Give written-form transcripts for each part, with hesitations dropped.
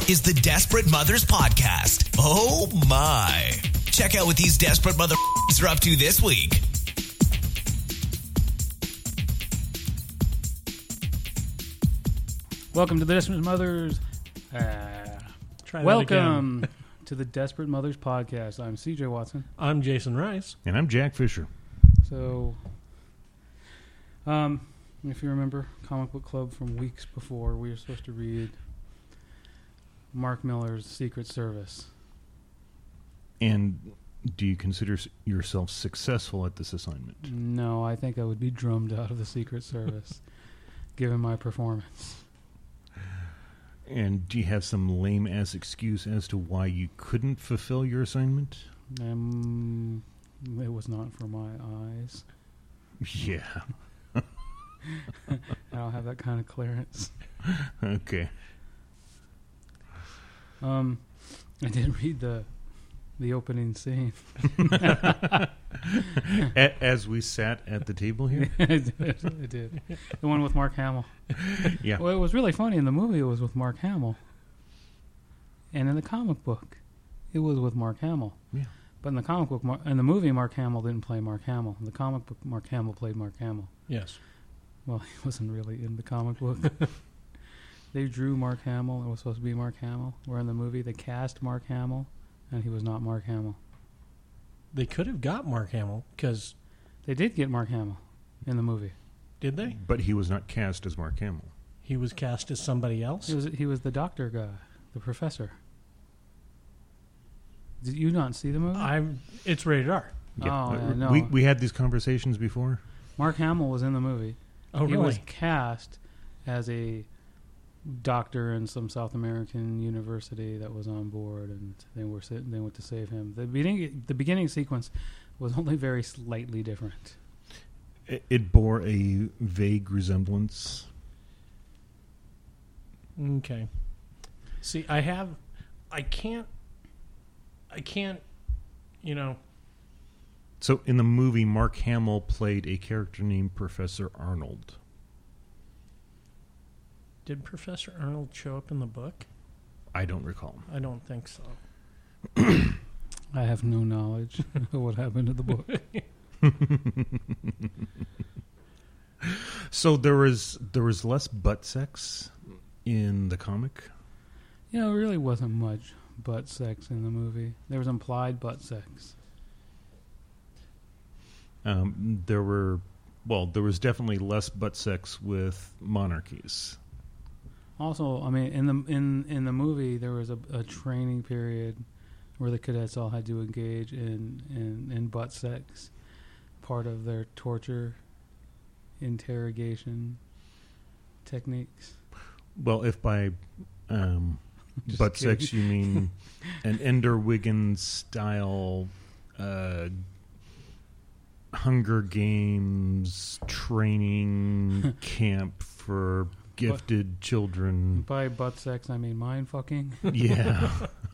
is the Desperate Mothers Podcast. Oh, my. Check out what these desperate mother are up to this week. Welcome to the Desperate Mothers. Welcome to the Desperate Mothers Podcast. I'm CJ Watson. I'm Jason Rice. And I'm Jack Fisher. So, if you remember, Comic Book Club from weeks before, we were supposed to read Mark Millar's Secret Service. And do you consider yourself successful at this assignment? No, I think I would be drummed out of the Secret Service, given my performance. And do you have some lame-ass excuse as to why you couldn't fulfill your assignment? It was not for my eyes. Yeah. I don't have that kind of clearance. Okay. I did read the opening scene. As we sat at the table here? I did. The one with Mark Hamill. Yeah. Well, it was really funny. In the movie, it was with Mark Hamill. And in the comic book, it was with Mark Hamill. Yeah. But in the comic book, in the movie, Mark Hamill didn't play Mark Hamill. In the comic book, Mark Hamill played Mark Hamill. Yes. Well, he wasn't really in the comic book. They drew Mark Hamill. It was supposed to be Mark Hamill. Where in the movie, they cast Mark Hamill, and he was not Mark Hamill. They could have got Mark Hamill, because... They did get Mark Hamill in the movie. Did they? But he was not cast as Mark Hamill. He was cast as somebody else? He was the doctor guy, the professor. Did you not see the movie? It's rated R. Yeah. Oh, yeah, no. We had these conversations before. Mark Hamill was in the movie. Oh, He really? was cast as a doctor in some South American university that was on board, and they went to save him. The beginning sequence was only very slightly different. It bore a vague resemblance. Okay. See, I can't, So in the movie, Mark Hamill played a character named Professor Arnold. Did Professor Arnold show up in the book? I don't recall. I don't think so. I have no knowledge of what happened to the book. So there was less butt sex in the comic? It really wasn't much butt sex in the movie. There was implied butt sex. There was definitely less butt sex with monarchies. Also, I mean, in the movie, there was a training period where the cadets all had to engage in butt sex, part of their torture interrogation techniques. Well, if by butt sex you mean an Ender Wiggins style Hunger Games training camp for gifted children. By butt sex, I mean mind fucking. Yeah.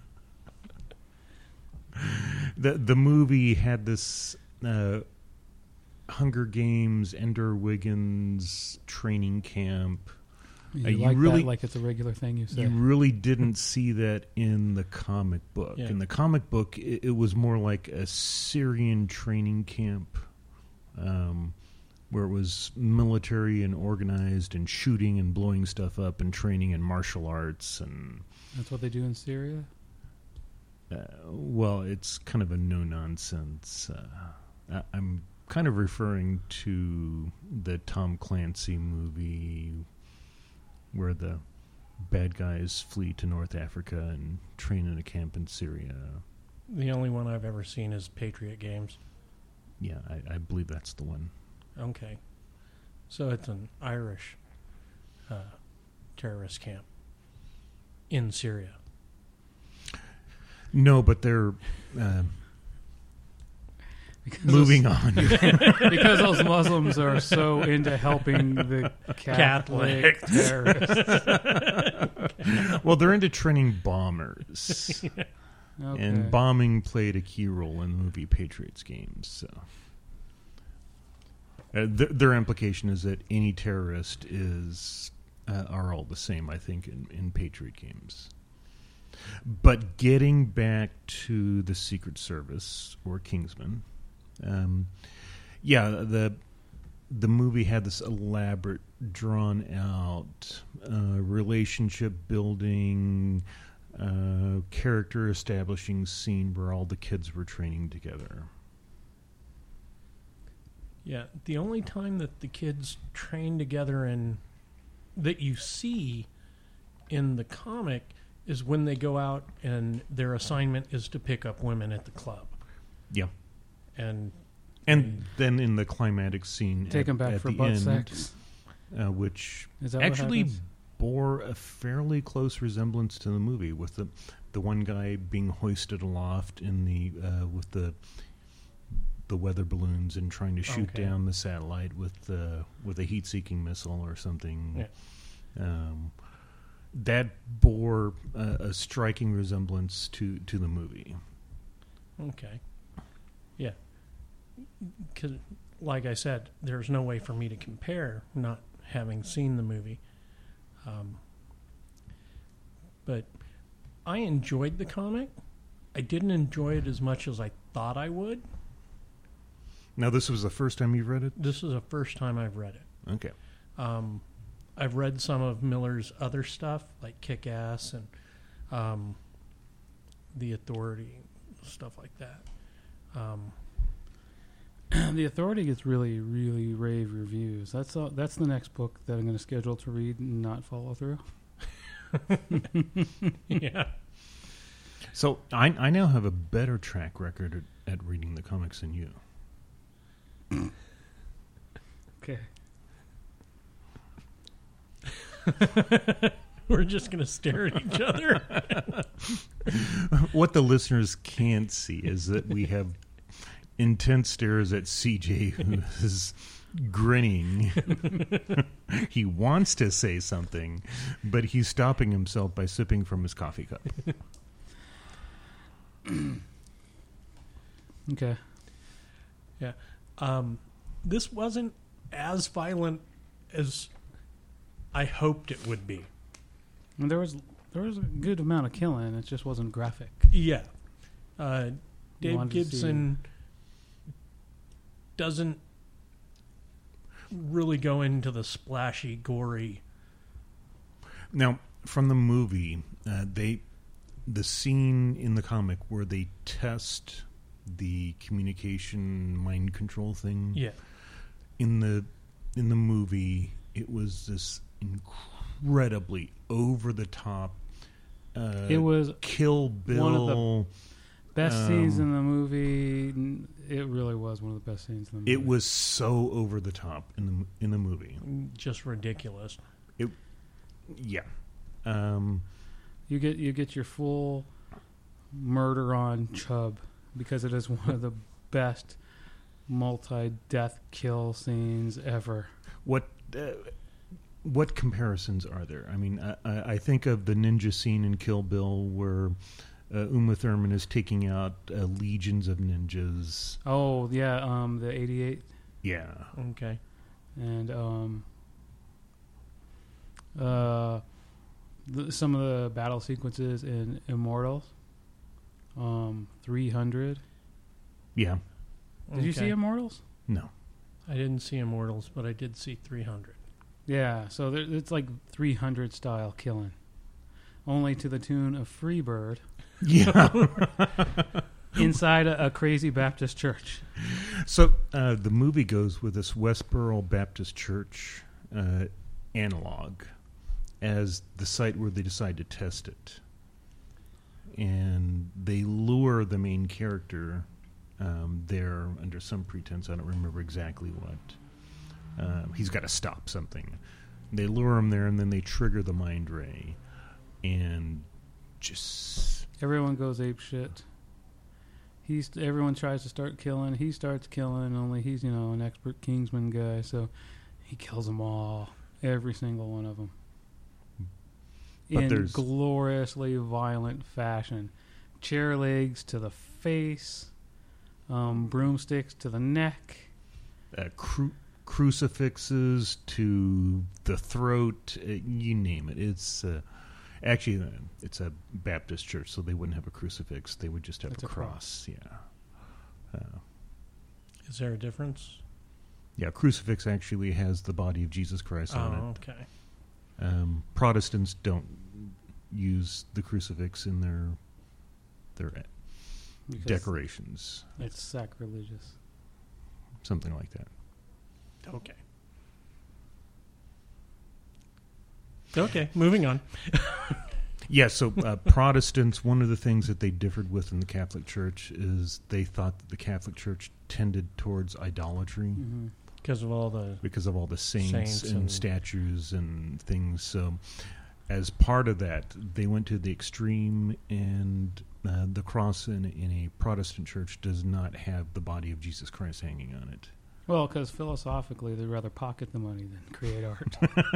The movie had this Hunger Games, Ender Wiggins training camp. You like really, that like it's a regular thing you say. You really didn't see that in the comic book. Yeah. In the comic book, it was more like a Syrian training camp where it was military and organized and shooting and blowing stuff up and training in martial arts. And That's what they do in Syria? well, it's kind of a no-nonsense. I'm kind of referring to the Tom Clancy movie where the bad guys flee to North Africa and train in a camp in Syria. The only one I've ever seen is Patriot Games. Yeah, I believe that's the one. Okay. So it's an Irish terrorist camp in Syria. No, but they're moving on. Because those Muslims are so into helping the Catholic terrorists. Well, they're into training bombers. Okay. And bombing played a key role in the movie Patriots Games. So their implication is that any terrorist are all the same, I think, in Patriot Games. But getting back to the Secret Service or Kingsman, the movie had this elaborate, drawn-out relationship building, character establishing scene where all the kids were training together. Yeah, the only time that the kids train together and that you see in the comic is when they go out and their assignment is to pick up women at the club. Yeah. And then in the climatic scene Take them back at for the butt end, sex. Which Is that actually what happens? bore a fairly close resemblance to the movie, with the one guy being hoisted aloft in the with the weather balloons and trying to shoot Okay. down the satellite with a heat-seeking missile or something. Yeah. That bore a striking resemblance to the movie. Okay. Yeah. Because, like I said, there's no way for me to compare, not having seen the movie. But I enjoyed the comic. I didn't enjoy it as much as I thought I would. Now, this was the first time you've read it? This is the first time I've read it. Okay. I've read some of Miller's other stuff, like Kick-Ass and The Authority, stuff like that. The Authority gets really, really rave reviews. That's the next book that I'm going to schedule to read and not follow through. Yeah. So I now have a better track record at reading the comics than you. Okay. We're just going to stare at each other. What the listeners can't see is that we have intense stares at CJ, who is grinning. He wants to say something, but he's stopping himself by sipping from his coffee cup. Okay. Yeah. This wasn't as violent as I hoped it would be. And there was a good amount of killing. It just wasn't graphic. Yeah. Dave Wanted to see- Gibson doesn't really go into the splashy, gory. Now, from the movie, the scene in the comic where they test the communication mind control thing. Yeah. In the movie, it was this incredibly over the top. It was Kill Bill. one of the best scenes in the movie. It really was one of the best scenes in the movie. It was so over the top in the movie. Just ridiculous. Yeah. You get your full murder on Chubb because it is one of the best multi-death kill scenes ever. What comparisons are there? I mean, I think of the ninja scene in Kill Bill where Uma Thurman is taking out legions of ninjas. Oh yeah, the 88 Yeah. Okay. and some of the battle sequences in Immortals. 300. Yeah. Did you see Okay. Immortals? No. I didn't see Immortals, but I did see 300. Yeah, so it's like 300 style killing, only to the tune of Freebird Yeah. inside a crazy Baptist church. So the movie goes with this Westboro Baptist Church analog as the site where they decide to test it. And they lure the main character there under some pretense. I don't remember exactly what. He's got to stop something. They lure him there, and then they trigger the mind ray. And just... Everyone goes ape shit. Everyone tries to start killing. He starts killing, only he's, an expert Kingsman guy, so he kills them all. Every single one of them. But In there's- gloriously violent fashion. Chair legs to the face. Broomsticks to the neck. Crucifixes to the throat, you name it. Actually, it's a Baptist church, so they wouldn't have a crucifix. They would just have It's a a cross. Yeah. Is there a difference? Yeah, crucifix actually has the body of Jesus Christ on it. Okay. Protestants don't use the crucifix in their Because decorations, It's sacrilegious. something like that. Okay. Okay, moving on. Yeah, so Protestants, one of the things that they differed with in the Catholic Church is they thought that the Catholic Church tended towards idolatry Mm-hmm. Because of all the... because of all the saints and and- statues and things. So as part of that, they went to the extreme, and the cross in a Protestant church does not have the body of Jesus Christ hanging on it. Well, because philosophically, they'd rather pocket the money than create art.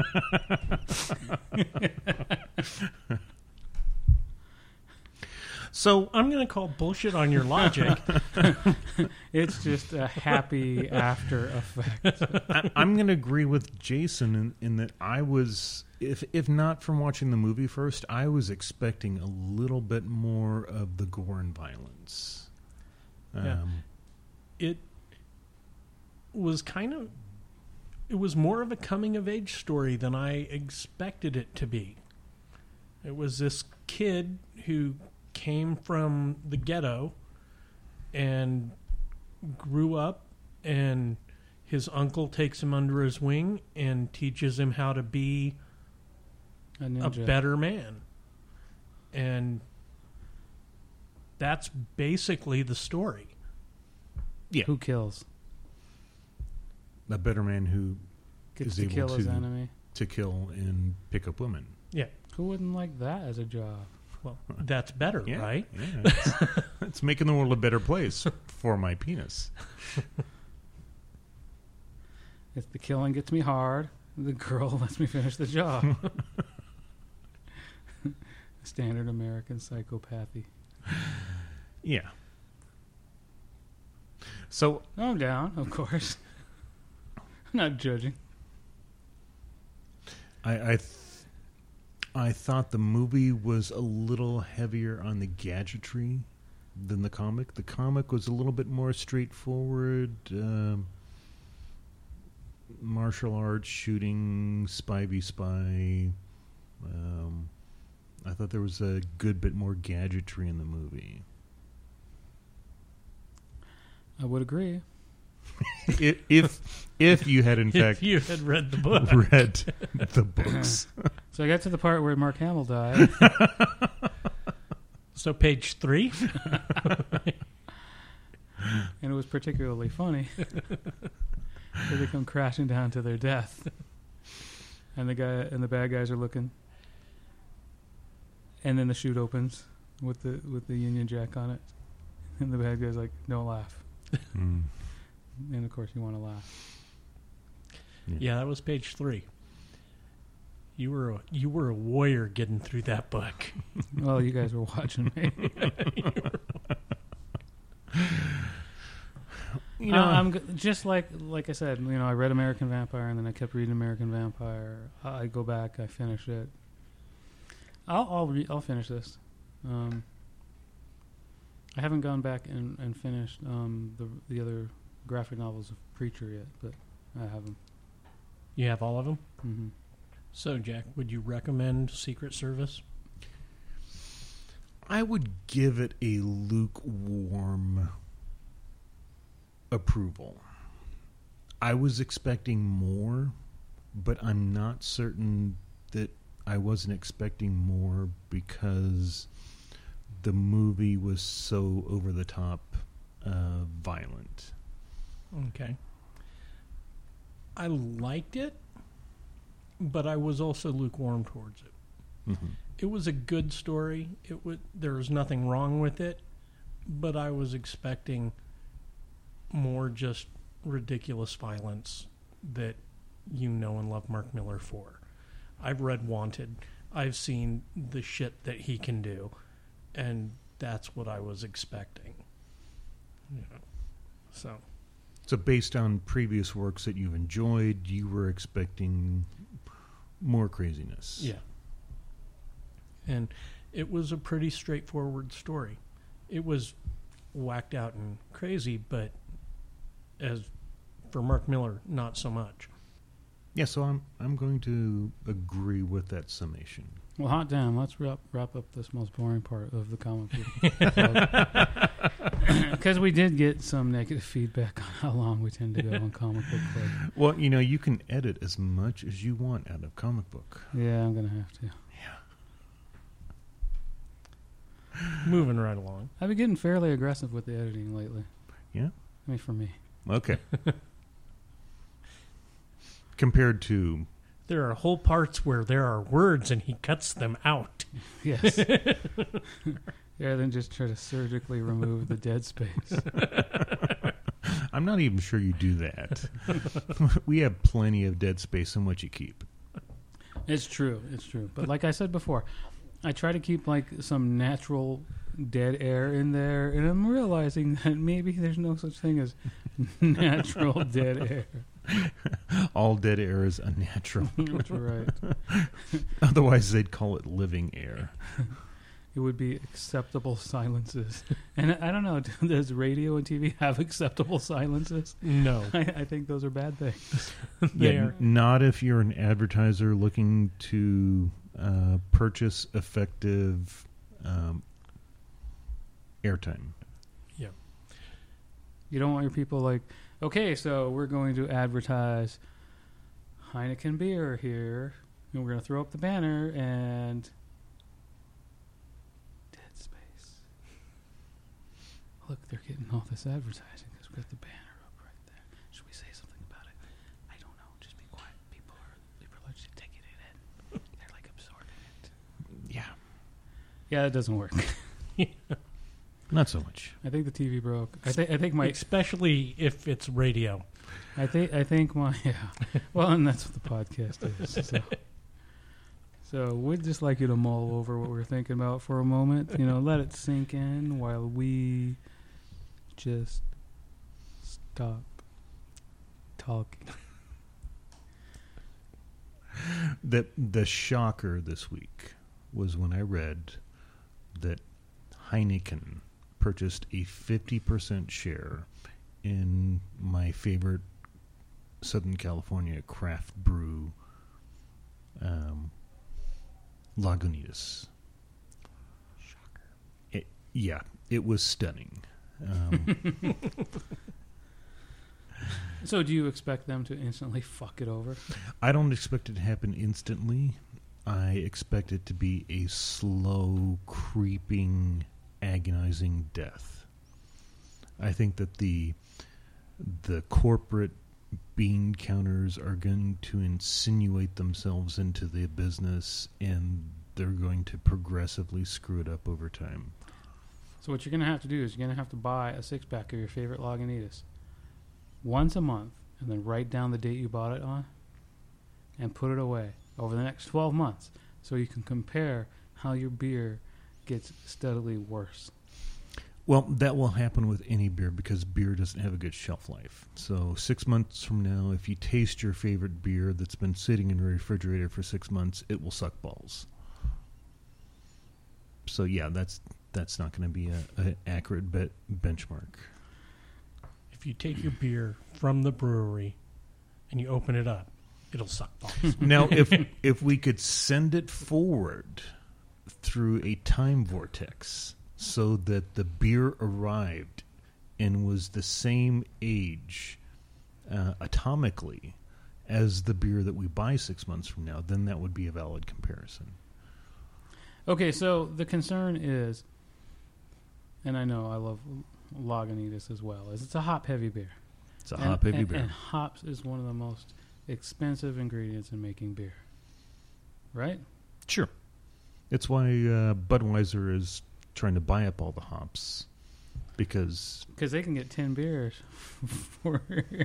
So I'm going to call bullshit on your logic. It's just a happy after effect. I'm going to agree with Jason in that I was, if not from watching the movie first, I was expecting a little bit more of the gore and violence. Yeah. It was it was more of a coming of age story than I expected it to be. It was this kid who came from the ghetto and grew up, and his uncle takes him under his wing and teaches him how to be A a ninja. better man. And that's basically the story. Yeah, Who kills? a better man who Gets is to able kill his to- enemy. to kill and pick up women. Yeah. Who wouldn't like that as a job? Well, that's better, Yeah, right? Yeah, it's making the world a better place for my penis. If the killing gets me hard, the girl lets me finish the job. Standard American psychopathy. Yeah. So I'm down, of course. I'm not judging. I thought the movie was a little heavier on the gadgetry than the comic. The comic was a little bit more straightforward. Martial arts, shooting, spy v spy. I thought there was a good bit more gadgetry in the movie. I would agree. If you had in If fact you had read the book. read the books. So I got to the part where Mark Hamill died. So page 3. And it was particularly funny. So they come crashing down to their death, and the bad guys are looking, and then the chute opens with the Union Jack on it, and the bad guy's like, "Don't laugh," Mm. and of course you want to laugh. Yeah, that was page 3. You were a warrior getting through that book. Well, you guys were watching me. You know, Just like I said, I read American Vampire, and then I kept reading American Vampire. I go back, I finish it. I'll finish this. I haven't gone back and finished the other graphic novels of Preacher yet, but I have them. You have all of them? Mm-hmm. So, Jack, would you recommend Secret Service? I would give it a lukewarm approval. I was expecting more, but I'm not certain that I wasn't expecting more because the movie was so over the top violent. Okay. I liked it, but I was also lukewarm towards it. Mm-hmm. It was a good story. There was nothing wrong with it, but I was expecting more just ridiculous violence that you know and love Mark Miller for. I've read Wanted. I've seen the shit that he can do, and that's what I was expecting. So based on previous works that you've enjoyed, you were expecting more craziness. Yeah. And it was a pretty straightforward story. It was whacked out and crazy, but as for Mark Miller, not so much. Yeah, so I'm going to agree with that summation. Well, hot damn, let's wrap up this most boring part of the comic book. Because we did get some negative feedback on how long we tend to go on Comic Book Club. Well, you can edit as much as you want out of comic book. Yeah, I'm going to have to. Moving right along. I've been getting fairly aggressive with the editing lately. Yeah? I mean, for me. Okay. Compared to... There are whole parts where there are words and he cuts them out. Yes. Yeah, then just try to surgically remove the dead space. I'm not even sure you do that. We have plenty of dead space in what you keep. It's true. It's true. But like I said before, I try to keep like some natural dead air in there, and I'm realizing that maybe there's no such thing as natural dead air. All dead air is unnatural. That's right. Otherwise, they'd call it living air. It would be acceptable silences. And I don't know, does radio and TV have acceptable silences? No. I think those are bad things. They Yeah, are. not if you're an advertiser looking to purchase effective airtime. Yeah. You don't want your people like, okay, so we're going to advertise Heineken beer here, and we're going to throw up the banner, and dead space. Look, they're getting all this advertising because we've got the banner up right there. Should we say something about it? I don't know. Just be quiet. People are just taking it in. They're like absorbing it. Yeah. Yeah, it doesn't work. Not so much. I think the TV broke. I think my Especially if it's radio. I think my well, and that's what the podcast is. So we'd just like you to mull over what we're thinking about for a moment. Let it sink in while we just stop talking. The shocker this week was when I read that Heineken purchased a 50% share in my favorite Southern California craft brew, Lagunitas. Shocker. It was stunning. So do you expect them to instantly fuck it over? I don't expect it to happen instantly. I expect it to be a slow, creeping, agonizing death. I think that the corporate bean counters are going to insinuate themselves into the business, and they're going to progressively screw it up over time. So what you're going to have to do is you're going to have to buy a 6-pack of your favorite Lagunitas once a month, and then write down the date you bought it on and put it away over the next 12 months so you can compare how your beer gets steadily worse. Well, that will happen with any beer because beer doesn't have a good shelf life. So 6 months from now, if you taste your favorite beer that's been sitting in the refrigerator for 6 months, it will suck balls. So yeah, that's not going to be an accurate benchmark. If you take your beer from the brewery and you open it up, it'll suck balls. Now, if we could send it forward through a time vortex so that the beer arrived and was the same age atomically as the beer that we buy 6 months from now, then that would be a valid comparison. Okay, so the concern is, and I know I love Lagunitas as well, is it's a hop-heavy beer. It's a hop-heavy beer. And hops is one of the most expensive ingredients in making beer. Right? Sure. It's why Budweiser is trying to buy up all the hops, because they can get 10 beers for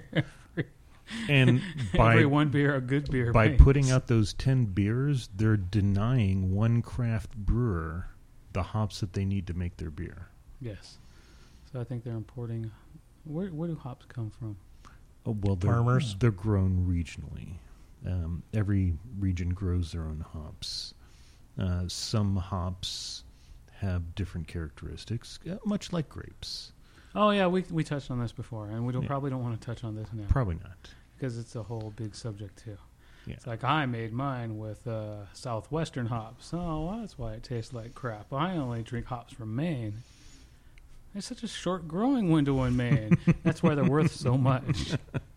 and by every one beer a good beer by makes. putting out those 10 beers, they're denying one craft brewer the hops that they need to make their beer. Yes. So I think they're importing. Where do hops come from? Oh, well, Farmers. They're grown regionally. Every region grows their own hops. Some hops have different characteristics, much like grapes. Oh yeah, we touched on this before, and we Yeah. probably don't want to touch on this now Probably not. because it's a whole big subject too. Yeah. It's like I made mine with Southwestern hops. Oh, well, that's why it tastes like crap. I only drink hops from Maine. There's such a short growing window in Maine. That's why they're worth so much.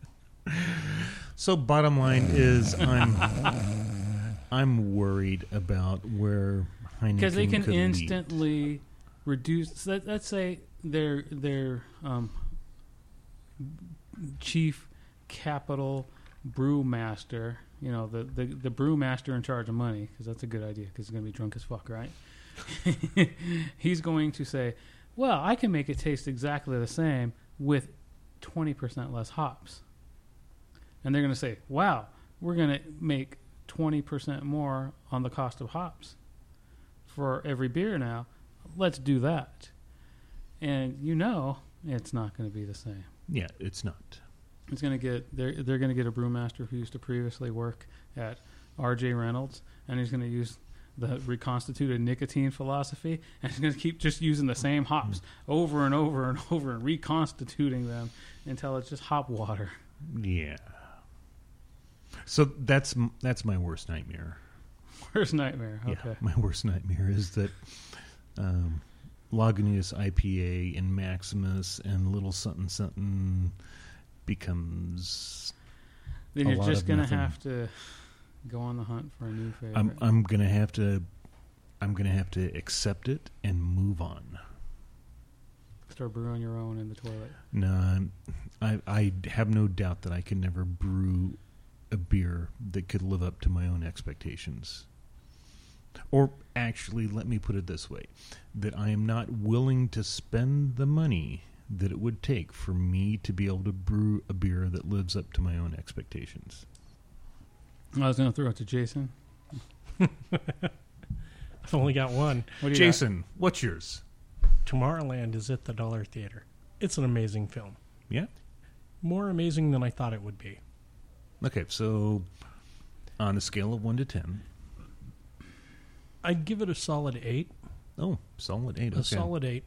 So bottom line is I'm worried about where Heineken Because they can could lead. instantly reduce. So let's say their chief capital brewmaster, the brewmaster in charge of money, because that's a good idea, because he's going to be drunk as fuck, right? He's going to say, well, I can make it taste exactly the same with 20% less hops. And they're going to say, wow, we're going to make 20% more on the cost of hops for every beer now. Let's do that. And it's not going to be the same. Yeah, it's not. It's going to get they're going to get a brewmaster who used to previously work at R.J. Reynolds, and he's going to use the reconstituted nicotine philosophy, and he's going to keep just using the same hops over and over and over and reconstituting them until it's just hop water. Yeah. So that's my worst nightmare. Worst nightmare. Okay. Yeah, my worst nightmare is that Lagunitas IPA and Maximus and Little Something Something becomes. Then a you're lot just of going to nothing. have to go on the hunt for a new favorite. I'm gonna have to accept it and move on. Start brewing your own in the toilet. No, I have no doubt that I can never brew a beer that could live up to my own expectations. Or actually, let me put it this way, that I am not willing to spend the money that it would take for me to be able to brew a beer that lives up to my own expectations. I was going to throw it to Jason. I've only got one. What do you Jason, what's yours? Tomorrowland is at the Dollar Theater. It's an amazing film. Yeah? More amazing than I thought it would be. Okay, so on a scale of 1 to 10. I'd give it a solid 8. Oh, solid 8. Okay. A solid 8.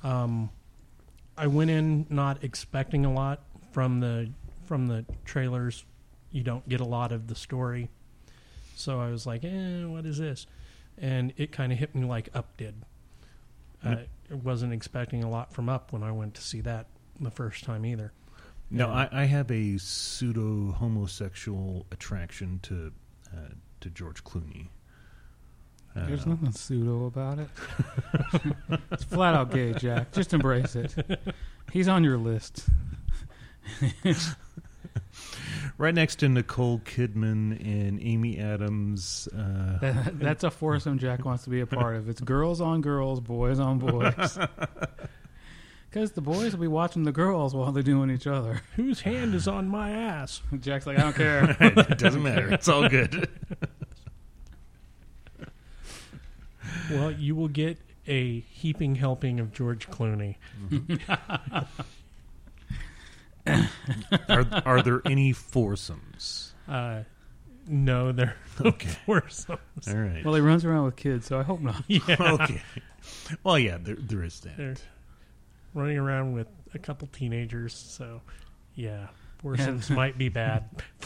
I went in not expecting a lot from the trailers. You don't get a lot of the story. So I was like, what is this? And it kind of hit me like Up did. I wasn't expecting a lot from Up when I went to see that the first time either. No, I have a pseudo-homosexual attraction to George Clooney. There's nothing pseudo about it. It's flat out gay, Jack. Just embrace it. He's on your list. Right next to Nicole Kidman and Amy Adams. That's a foursome Jack wants to be a part of. It's girls on girls, boys on boys. Because the boys will be watching the girls while they're doing each other. Whose hand is on my ass? Jack's like, I don't care. It doesn't matter. It's all good. Well, you will get a heaping helping of George Clooney. Are there any foursomes? No, they're Okay. foursomes. All right. Well, he runs around with kids, so I hope not. Yeah, Okay. Well, yeah, there is that. they're running around with a couple teenagers, so yeah, foursomes might be bad.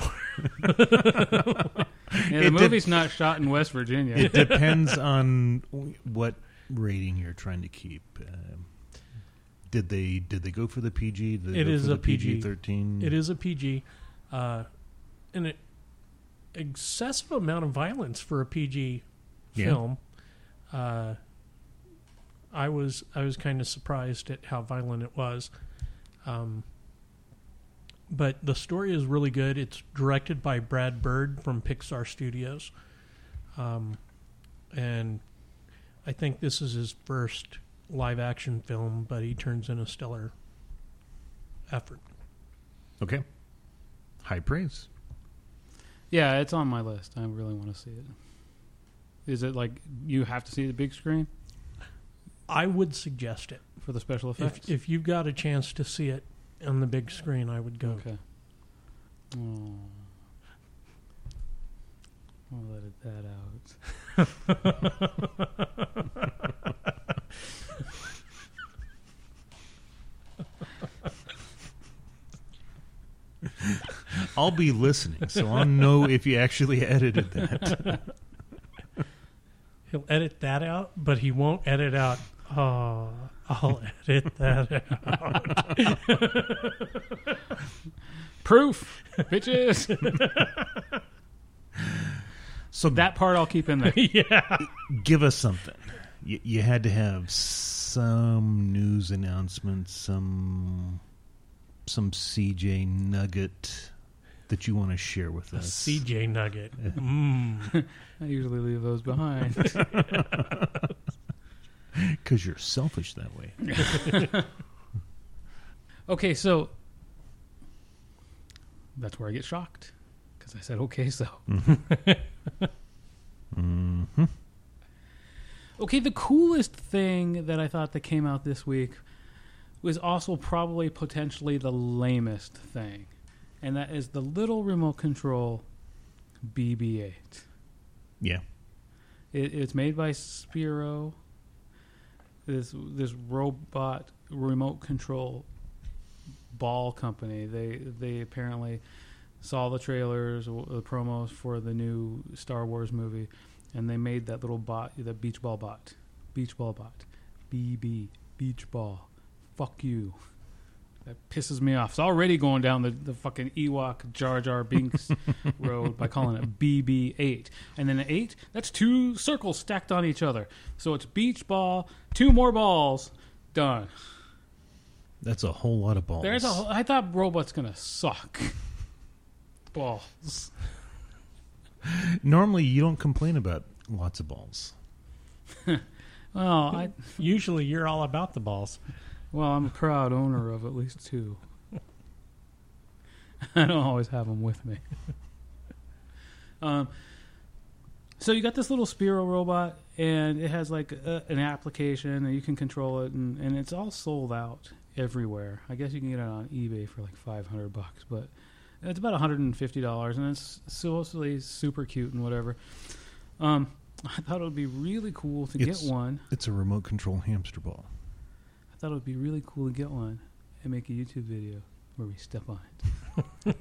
Yeah, the movie's not shot in West Virginia. It depends on what rating you're trying to keep. Did they go for the PG? Did they It go is for the a PG. PG-13? It is a PG, and an excessive amount of violence for a PG Yeah. film. I was kind of surprised at how violent it was, but the story is really good. It's directed by Brad Bird from Pixar Studios, and I think this is his first live action film, but he turns in a stellar effort. Okay. High praise. Yeah, it's on my list. I really want to see it. Is it like you have to see the big screen I would suggest it. for the special effects? If you've got a chance to see it on the big screen, I would go. Okay. Oh. I'll edit that out. I'll be listening, so I'll know if you actually edited that. He'll edit that out, but he won't edit out. Oh, I'll edit that out. Proof, bitches. So That part I'll keep in there. Yeah. give us something. You had to have some news announcements, some CJ nugget that you want to share with A us. CJ Nugget. I usually leave those behind. Because you're selfish that way. Okay, so that's where I get shocked because I said, okay, so. Mm-hmm. Okay, the coolest thing that I thought that came out this week was also probably potentially the lamest thing, and that is the little remote control BB-8. Yeah. It's made by Spiro, this robot remote control ball company. They apparently saw the trailers, the promos for the new Star Wars movie, and they made that little bot, the beach ball bot. BB, beach ball. Fuck you. That pisses me off. It's already going down the fucking Ewok Jar Jar Binks road by calling it BB-8. And then an 8, that's 2 circles stacked on each other. So it's beach ball, 2 more balls, done. That's a whole lot of balls. I thought robot's going to suck. Balls. Normally, you don't complain about lots of balls. Well, Usually you're all about the balls. I'm a proud owner of at least 2. I don't always have them with me. So you got this little Spiro robot, and it has like an application, and you can control it, and it's all sold out everywhere. I guess you can get it on eBay for like $500, but it's about $150, and it's supposedly super cute and whatever. I thought it would be really cool to get one. It's a remote control hamster ball. I thought it would be really cool to get one and make a YouTube video where we step on it.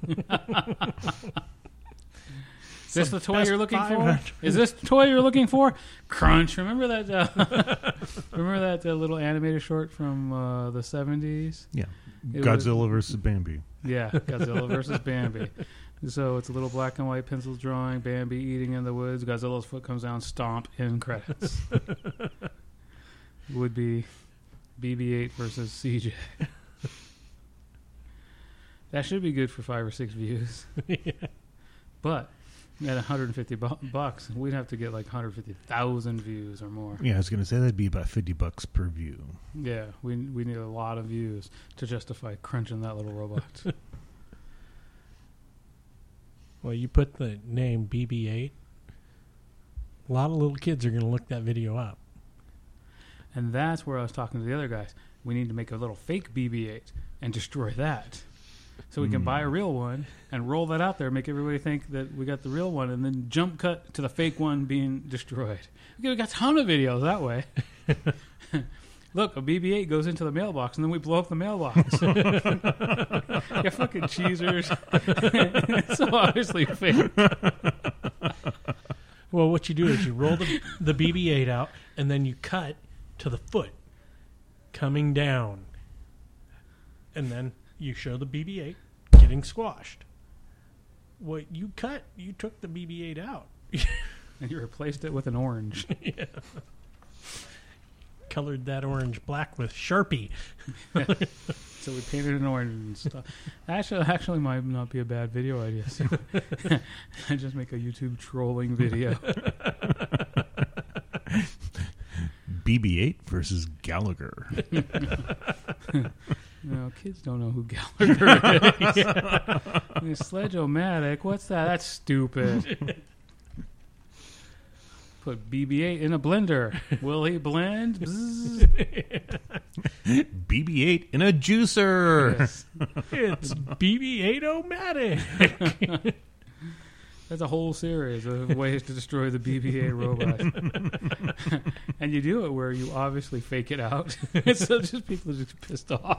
Is this the toy you're looking for? Is this the toy you're looking for? Crunch. Remember that? Remember that little animated short from the 70s? Yeah. It Godzilla versus Bambi. Yeah, Godzilla versus Bambi. So it's a little black and white pencil drawing, Bambi eating in the woods, Godzilla's foot comes down, stomp, end credits. Would be BB-8 versus CJ. That should be good for 5 or 6 views. Yeah. But at $150, we'd have to get like 150,000 views or more. Yeah, I was going to say that'd be about $50 per view. Yeah, we need a lot of views to justify crunching that little robot. Well, you put the name BB-8, a lot of little kids are going to look that video up. And that's where I was talking to the other guys. We need to make a little fake BB-8 and destroy that. So we can buy a real one and roll that out there, make everybody think that we got the real one, and then jump cut to the fake one being destroyed. We got a ton of videos that way. Look, a BB-8 goes into the mailbox, and then we blow up the mailbox. You fucking cheesers. It's so obviously fake. Well, what you do is you roll the BB-8 out, and then you cut to the foot coming down. And then you show the BB-8 getting squashed. What you cut, you took the BB-8 out. And you replaced it with an orange. Yeah. Colored that orange black with Sharpie. So we painted an orange and stuff. Actually might not be a bad video idea. So I just make a YouTube trolling video. BB-8 versus Gallagher. No, kids don't know who Gallagher is. Sledge-o-matic, what's that? That's stupid. Put BB-8 in a blender. Will he blend? BB-8 in a juicer. Yes. It's BB-8-O-matic. That's a whole series of ways to destroy the BB-8 robot. And you do it where you obviously fake it out. So just people are just pissed off.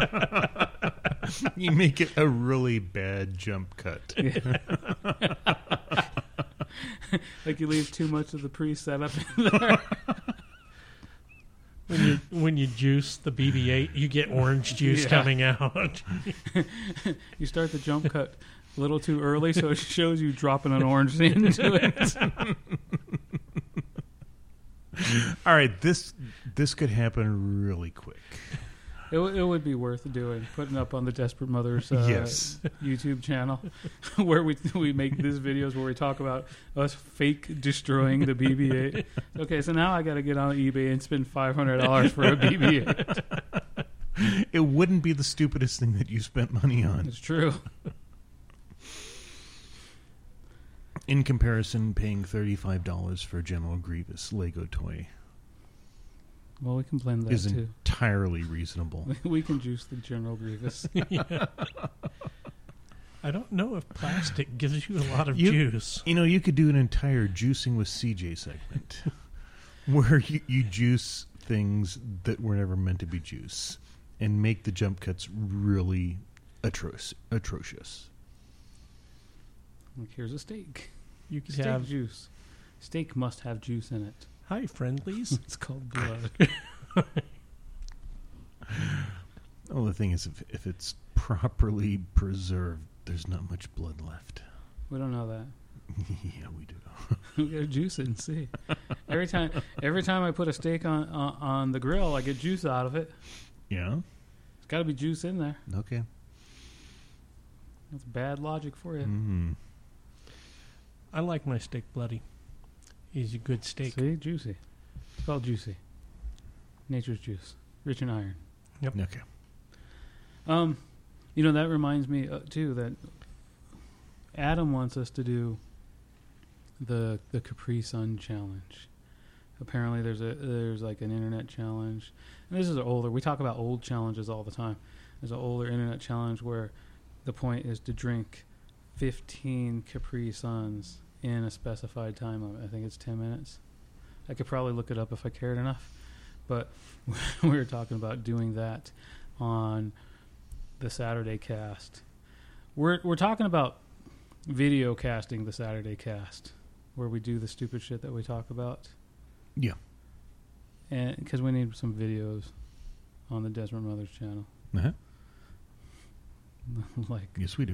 You make it a really bad jump cut. Yeah. Like you leave too much of the pre-setup in there. When you juice the BB-8, you get orange juice Yeah. coming out. You start the jump cut a little too early, so it shows you dropping an orange into it. All right, this could happen really quick. It would be worth doing, putting up on the Desperate Mothers Yes. YouTube channel, where we make these videos where we talk about us fake destroying the BB-8. Okay, so now I got to get on eBay and spend $500 for a BB-8. It wouldn't be the stupidest thing that you spent money on. It's true. In comparison, paying $35 for a General Grievous Lego toy Well, we can blend that is too. entirely reasonable. We can juice the General Grievous. I don't know if plastic gives you a lot of You- juice. You know, you could do an entire juicing with CJ segment where you juice things that were never meant to be juice and make the jump cuts really atrocious. Like, here's a steak. You could Steak have juice. Steak must have juice in it. hi friendlies. It's called blood. Oh, the thing is, if it's properly preserved, there's not much blood left. We don't know that. Yeah, we do. We gotta juice it and see. Every time I put a steak on the grill, I get juice out of it. Yeah? There's got to be juice in there. Okay. That's bad logic for you. Mm. I like my steak bloody. He's a good steak. See, juicy. It's called juicy. Nature's juice, rich in iron. Okay. You know, that reminds me too that Adam wants us to do the Capri Sun challenge. Apparently, there's like an internet challenge, and this is older. We talk about old challenges all the time. There's an older internet challenge where the point is to drink 15 Capri Suns in a specified time limit. I think it's 10 minutes. I could probably look it up if I cared enough, but we were talking about doing that on the Saturday cast. We're talking about video casting the Saturday cast, where we do the stupid shit that we talk about. Yeah. And because we need some videos on the Desperate Mothers channel, Uh-huh. like Yes, we do.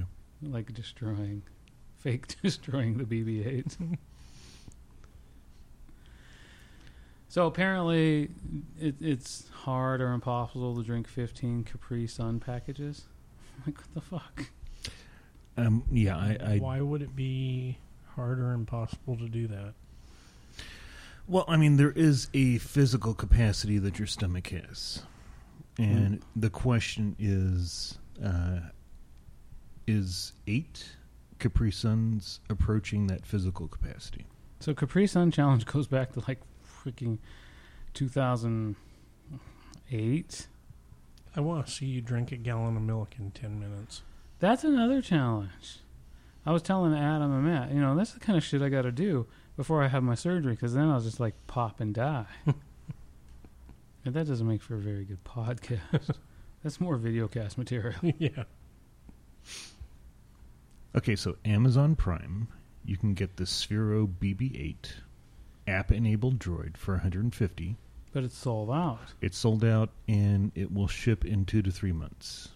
fake destroying the BB-8s. So apparently, it's hard or impossible to drink 15 Capri Sun packages. Like, what the fuck? Yeah, I Why would it be hard or impossible to do that? Well, I mean, there is a physical capacity that your stomach has. And the question is 8 Capri Suns approaching that physical capacity? So Capri Sun challenge goes back to like freaking 2008. I want to see you drink a gallon of milk in 10 minutes. That's another challenge. I was telling Adam and Matt, you know, that's the kind of shit I got to do before I have my surgery, because then I'll just like pop and die. And that doesn't make for a very good podcast. That's more video cast material. Yeah. Okay, so Amazon Prime, you can get the Sphero BB-8 app-enabled droid for $150. But it's sold out. It's sold out, and it will ship in 2 to 3 months.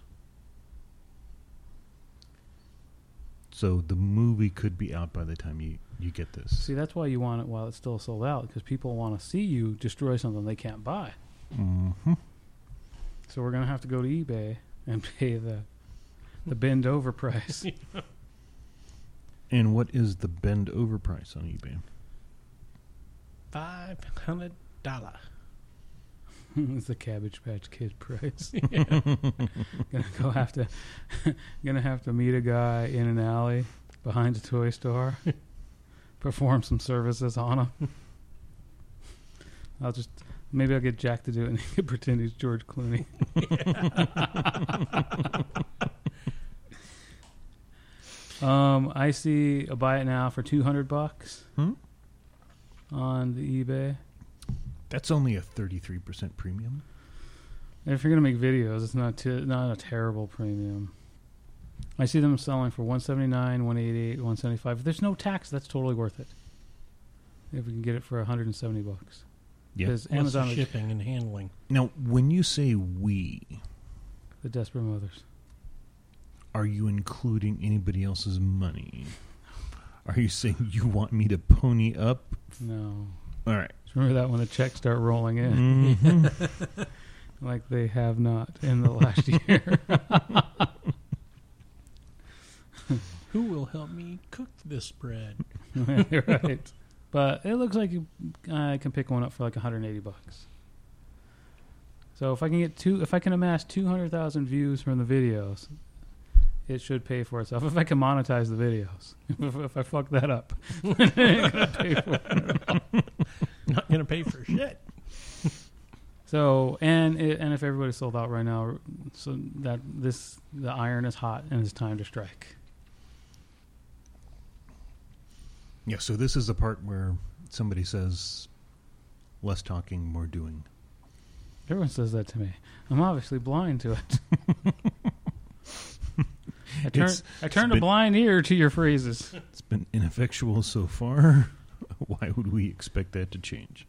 So the movie could be out by the time you get this. See, that's why you want it while it's still sold out, because people want to see you destroy something they can't buy. Mm-hmm. So we're going to have to go to eBay and pay the bend over price. And what is the bend over price on eBay? $500. It's the Cabbage Patch Kid price. Gonna have to meet a guy in an alley behind a toy store, perform some services on him. Maybe I'll get Jack to do it and he can pretend he's George Clooney. I see a buy it now for $200 on the eBay. That's only a 33% premium. And if you're gonna make videos, it's not a terrible premium. I see them selling for $179, $188, $175. If there's no tax, that's totally worth it. If we can get it for $170. Yeah. Because What's Amazon the shipping and handling? Now, when you say we, the Desperate Mothers. are you including anybody else's money? Are you saying you want me to pony up? No. All right. Just remember that when the checks start rolling in, Mhm. like they have not in the last year. Who will help me cook this bread? Right. But it looks like I can pick one up for like $180. So if I can amass 200,000 views from the videos, it should pay for itself. If I can monetize the videos, if I fuck that up, it ain't gonna pay for it. Not going to pay for shit. So and if everybody's sold out right now, so that the iron is hot and it's time to strike. Yeah, so this is the part where somebody says, less talking, more doing. Everyone says that to me. I'm obviously blind to it. I turned a blind ear to your phrases. It's been ineffectual so far. Why would we expect that to change?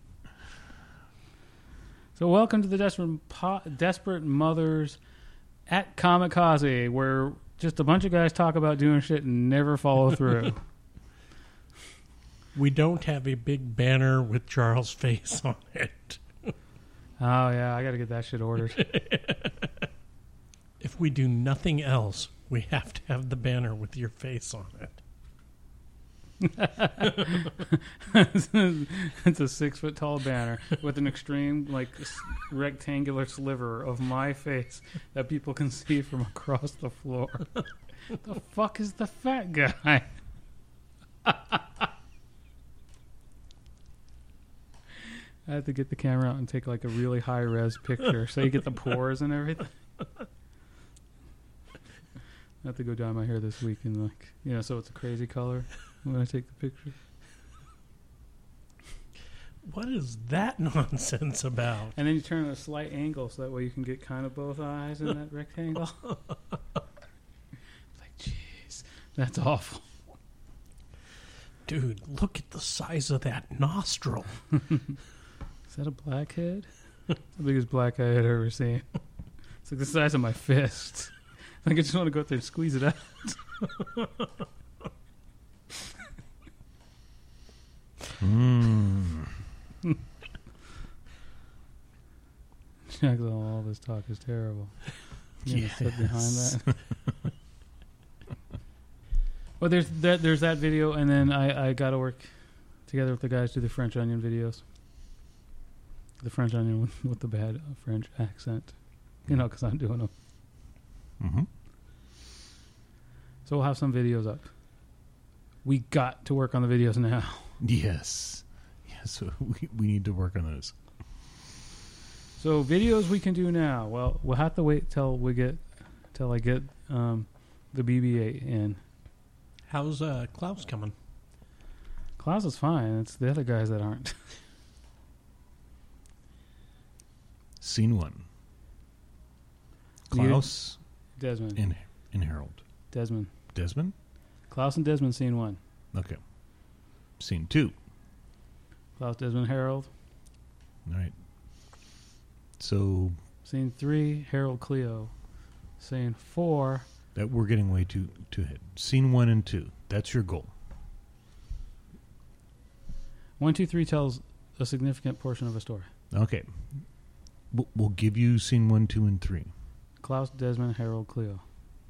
So welcome to the Desperate Mothers at Kamikaze, where just a bunch of guys talk about doing shit and never follow through. We don't have a big banner with Charles' face on it. Oh, yeah, I got to get that shit ordered. If we do nothing else, we have to have the banner with your face on it. It's a 6-foot tall banner with an extreme, like, rectangular sliver of my face that people can see from across the floor. The fuck is the fat guy? I had to get the camera out and take like a really high res picture so you get the pores and everything. I have to go dye my hair this week and like, so it's a crazy color when I take the picture. What is that nonsense about? And then you turn at a slight angle so that way you can get kind of both eyes in that rectangle. Like, jeez, that's awful. Dude, look at the size of that nostril. Is that a blackhead? The biggest black I had ever seen. It's like the size of my fist. Like I just want to go up there and squeeze it out. Jack, all this talk is terrible. You gonna sit behind that? Well, there's that video, and then I got to work together with the guys to do the French Onion videos. The French Onion with the bad French accent, because I'm doing them. Mm-hmm. So we'll have some videos up. We got to work on the videos now. Yes. So we need to work on those. So videos we can do now. Well, we'll have to wait till I get the BB-8 in. How's Klaus coming? Klaus is fine. It's the other guys that aren't. Scene 1. Klaus Desmond. and Harold. Desmond. Desmond? Klaus and Desmond, scene 1. Okay. Scene 2. Klaus, Desmond, Harold. All right. So Scene 3, Harold, Cleo. Scene 4. that we're getting way too ahead. Scene 1 and 2. That's your goal. 1, 2, 3 tells a significant portion of a story. Okay. We'll give you scene 1, 2, and 3. Klaus, Desmond, Harold, Cleo.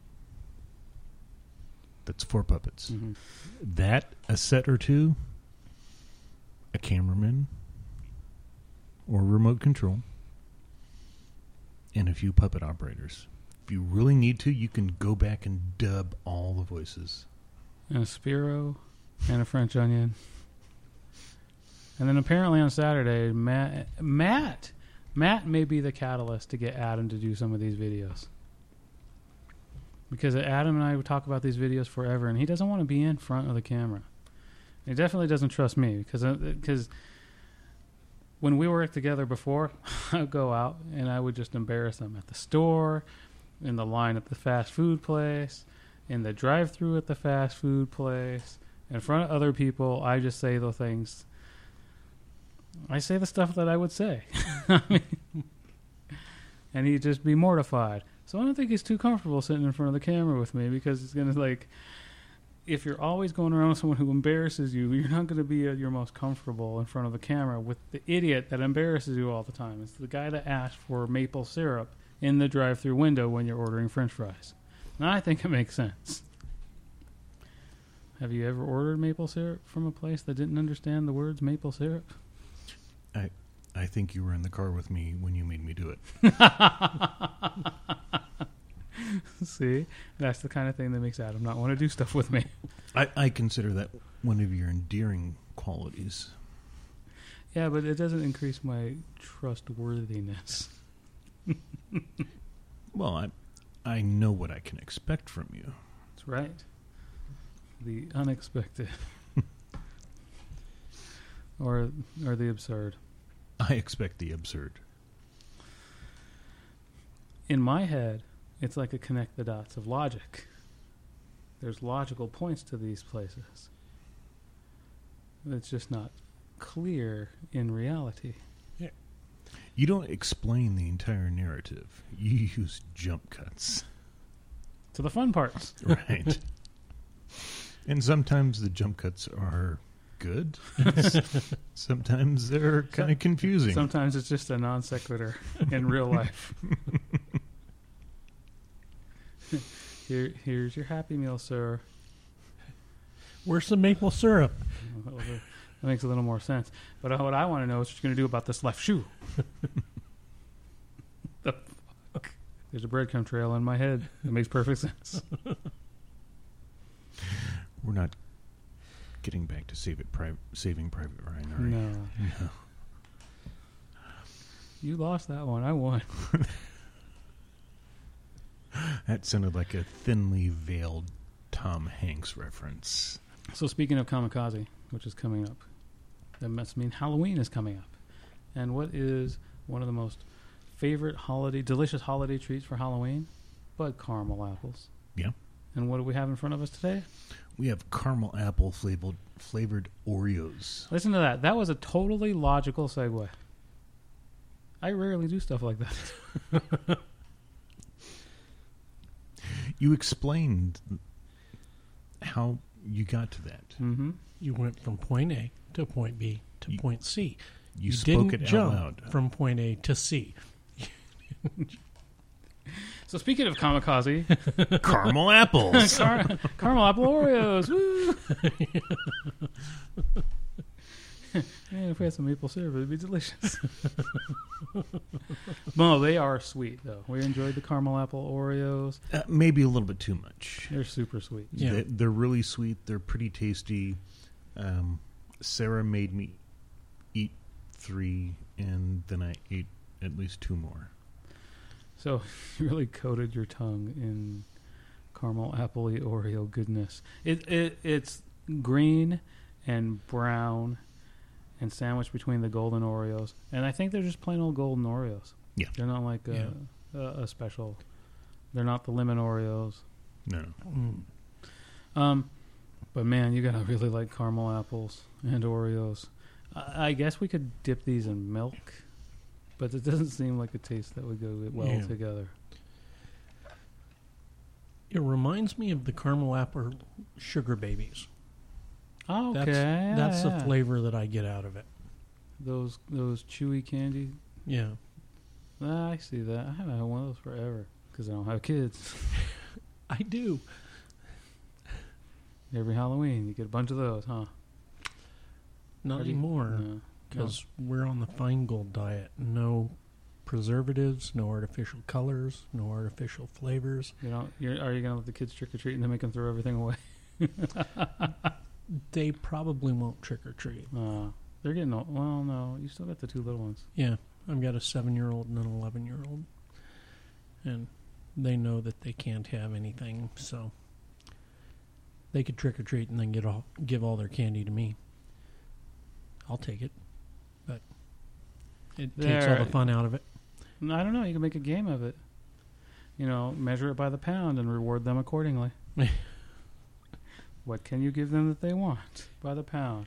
That's 4 puppets. Mm-hmm. That, a set or two, a cameraman, or remote control, and a few puppet operators. If you really need to, you can go back and dub all the voices. And a Spiro and a French Onion. And then apparently on Saturday, Matt may be the catalyst to get Adam to do some of these videos. because Adam and I would talk about these videos forever, and he doesn't want to be in front of the camera. He definitely doesn't trust me because when we worked together before, I would go out and I would just embarrass him at the store, in the line at the fast food place, in the drive-thru at the fast food place, in front of other people. I just say the things. I say the stuff that I would say. And he'd just be mortified. So I don't think he's too comfortable sitting in front of the camera with me, because it's going to, like, if you're always going around with someone who embarrasses you, you're not going to be at your most comfortable in front of the camera with the idiot that embarrasses you all the time. It's the guy that asked for maple syrup in the drive-thru window when you're ordering French fries. And I think it makes sense. Have you ever ordered maple syrup from a place that didn't understand the words maple syrup? I think you were in the car with me when you made me do it. See? That's the kind of thing that makes Adam not want to do stuff with me. I consider that one of your endearing qualities. Yeah, but it doesn't increase my trustworthiness. Well, I know what I can expect from you. That's right. The unexpected. or the absurd. I expect the absurd. In my head, it's like a connect the dots of logic. There's logical points to these places. It's just not clear in reality. You don't explain the entire narrative. You use jump cuts. To the fun parts. Right. And sometimes the jump cuts are good. Sometimes they're kind of confusing. Sometimes it's just a non sequitur in real life. Here's your Happy Meal, sir. Where's the maple syrup? That makes a little more sense. But what I want to know is what you're going to do about this left shoe. The fuck? There's a breadcrumb trail in my head. It makes perfect sense. We're not getting back to Saving Private Ryan, are we? No. You lost that one. I won. That sounded like a thinly veiled Tom Hanks reference. So speaking of Kamikaze, which is coming up, that must mean Halloween is coming up. And what is one of the most favorite delicious holiday treats for Halloween? But caramel apples. Yeah. And what do we have in front of us today? We have caramel apple flavored Oreos. Listen to that. That was a totally logical segue. I rarely do stuff like that. You explained how you got to that. Mm-hmm. You went from point A to point B to point C. You spoke didn't it jump out loud. from point A to C. So speaking of Kamikaze, Caramel apples. caramel apple Oreos. Woo! Man, if we had some maple syrup, it'd be delicious. No, they are sweet, though. We enjoyed the caramel apple Oreos. Maybe a little bit too much. They're super sweet. Yeah. They're really sweet. They're pretty tasty. Sarah made me eat 3, and then I ate at least 2 more. So you really coated your tongue in caramel apple-y Oreo goodness. It's green and brown and sandwiched between the golden Oreos. And I think they're just plain old golden Oreos. Yeah. They're not like a special. They're not the lemon Oreos. No. But man, you gotta really like caramel apples and Oreos. I guess we could dip these in milk, but it doesn't seem like a taste that would go well together. It reminds me of the caramel apple sugar babies. Oh, okay. That's the yeah. flavor that I get out of it. Those chewy candy. Yeah. I see that. I haven't had one of those forever because I don't have kids. I do. Every Halloween, you get a bunch of those, huh? Not anymore, No. because we're on the Feingold diet. No preservatives, no artificial colors, no artificial flavors. You know, are you gonna let the kids trick or treat and then make them throw everything away? They probably won't trick or treat. They're getting old. Well, no, you still got the 2 little ones. Yeah, I've got a 7-year-old and an 11-year-old, and they know that they can't have anything, so they could trick or treat and then give all their candy to me. I'll take it, but it takes all the fun out of it. I don't know. You can make a game of it. Measure it by the pound and reward them accordingly. What can you give them that they want by the pound?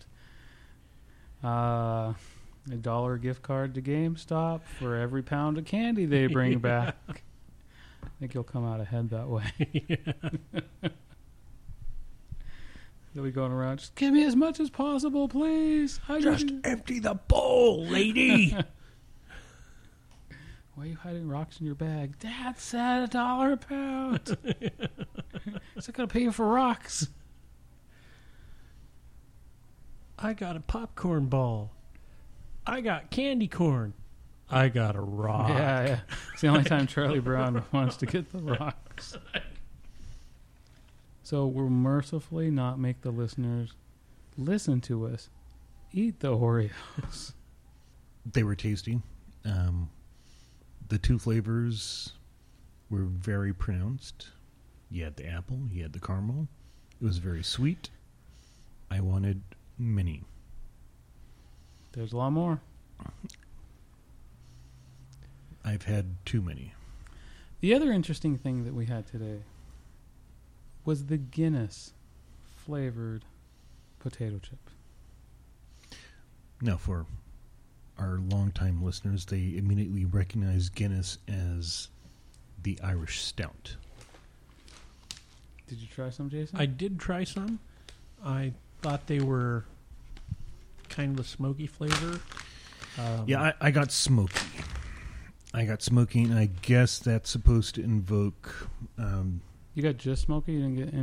$1 gift card to GameStop for every pound of candy they bring back. I think you'll come out ahead that way. They'll be going around, just give me as much as possible, please. Just empty the bowl, lady. Why are you hiding rocks in your bag? Dad said $1 a pound. Is that going to pay you for rocks? I got a popcorn ball. I got candy corn. I got a rock. Yeah. It's the only time Charlie Brown wants to get the rocks. So we'll mercifully not make the listeners listen to us eat the Oreos. They were tasty. The two flavors were very pronounced. You had the apple, you had the caramel. It was very sweet. I wanted many. There's a lot more. I've had too many. The other interesting thing that we had today was the Guinness flavored potato chip. Now, for our longtime listeners, they immediately recognize Guinness as the Irish Stout. Did you try some, Jason? I did try some. I thought they were kind of a smoky flavor. I got smoky. And I guess that's supposed to invoke... you got just smoky? You didn't get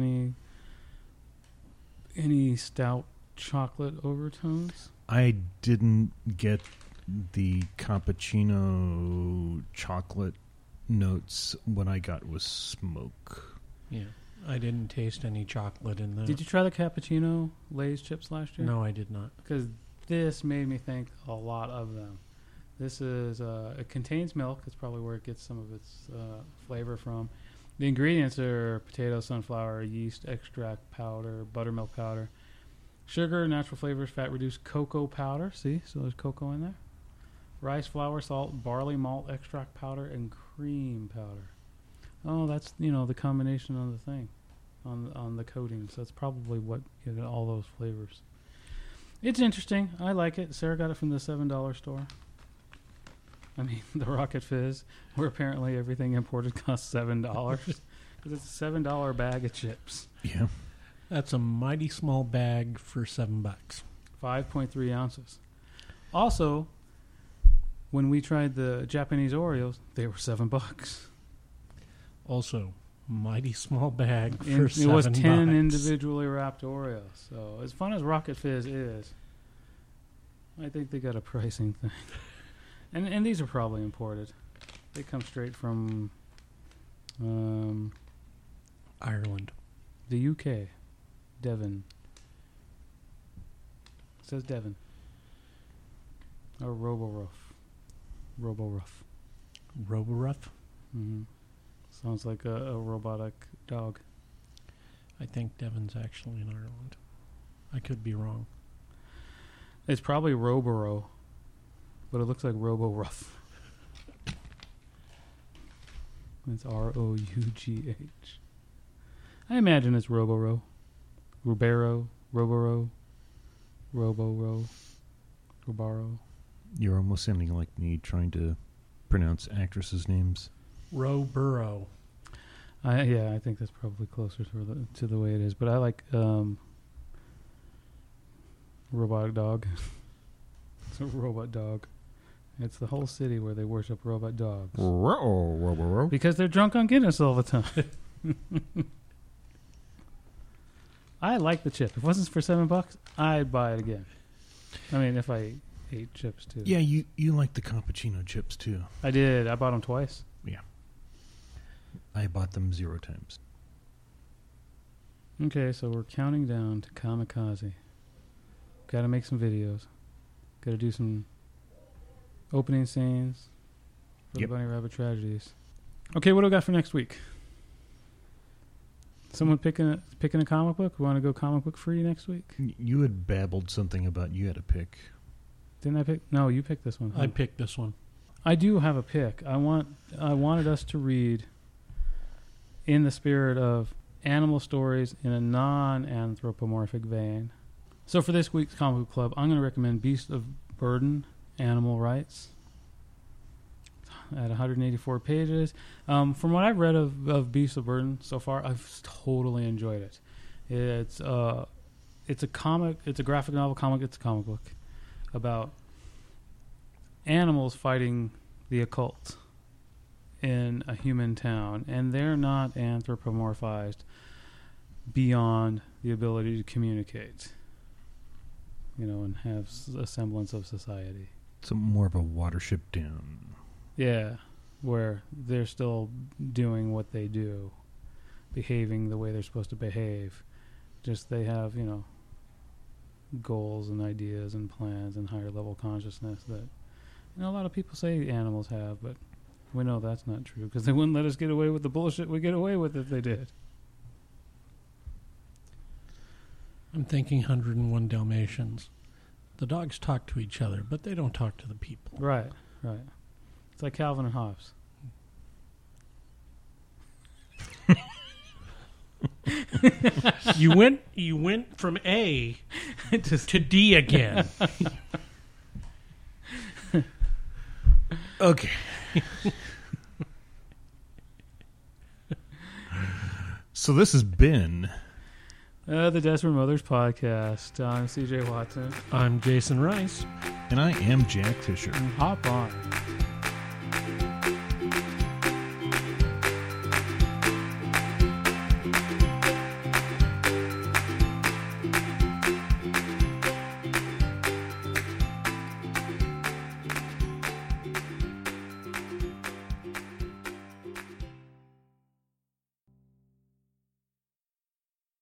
any stout chocolate overtones? I didn't get the cappuccino chocolate notes. What I got was smoke. Yeah. I didn't taste any chocolate in that. Did you try the cappuccino Lay's chips last year? No, I did not. Because this made me think a lot of them. This is, it contains milk. It's probably where it gets some of its flavor from. The ingredients are potato, sunflower, yeast, extract powder, buttermilk powder, sugar, natural flavors, fat-reduced cocoa powder. See? So there's cocoa in there. Rice, flour, salt, barley malt, extract powder, and cream powder. Oh, that's, the combination of the thing on the coating. So that's probably what you get all those flavors. It's interesting. I like it. Sarah got it from the $7 store. I mean, the Rocket Fizz, where apparently everything imported costs $7. Because it's a $7 bag of chips. Yeah. That's a mighty small bag for $7. 5.3 ounces. Also, when we tried the Japanese Oreos, they were $7. Also, mighty small bag for $7. It was 10 individually wrapped Oreos. So as fun as Rocket Fizz is, I think they got a pricing thing. And these are probably imported. They come straight from Ireland. the UK. Devon. It says Devon. Or Roborough. Roborough? Mm-hmm. Sounds like a robotic dog. I think Devon's actually in Ireland. I could be wrong. It's probably Roborough, but it looks like Roborough. It's Rough. I imagine it's Roborough. Rubero, Roborough, Roborough, Robaro. You're almost sounding like me trying to pronounce actresses' names. Roborough. I think that's probably closer to the way it is. But I like robotic dog. It's a robot dog. It's the whole city where they worship robot dogs. Because they're drunk on Guinness all the time. I like the chip. If it wasn't for $7, I'd buy it again. I mean, if I ate chips too. Yeah, you like the cappuccino chips too. I did. I bought them twice. Yeah. I bought them 0 times. Okay, so we're counting down to Kamikaze. Got to make some videos. Got to do some opening scenes for Yep. the Bunny Rabbit Tragedies. Okay, what do we got for next week? Someone picking a comic book? We want to go comic book free next week? You had babbled something about you had a pick. Didn't I pick? No, you picked this one. I picked this one. I do have a pick. I wanted us to read in the spirit of animal stories in a non-anthropomorphic vein. So for this week's Comic Book Club, I'm going to recommend Beast of Burden, Animal Rights, at 184 pages. From what I've read of Beast of Burden so far, I've totally enjoyed it. It's a comic. It's a graphic novel comic. It's a comic book about animals fighting the occult in a human town, and they're not anthropomorphized beyond the ability to communicate, and have a semblance of society. It's more of a Watership Down. Yeah, where they're still doing what they do, behaving the way they're supposed to behave. Just they have, goals and ideas and plans and higher level consciousness that, a lot of people say animals have, but we know that's not true because they wouldn't let us get away with the bullshit we get away with if they did. I'm thinking 101 Dalmatians. The dogs talk to each other, but they don't talk to the people. Right. It's like Calvin and Hobbes. You went from A to D again. Okay. So this has been the Desperate Mothers Podcast. I'm CJ Watson. I'm Jason Rice. And I am Jack Tischer. Hop on.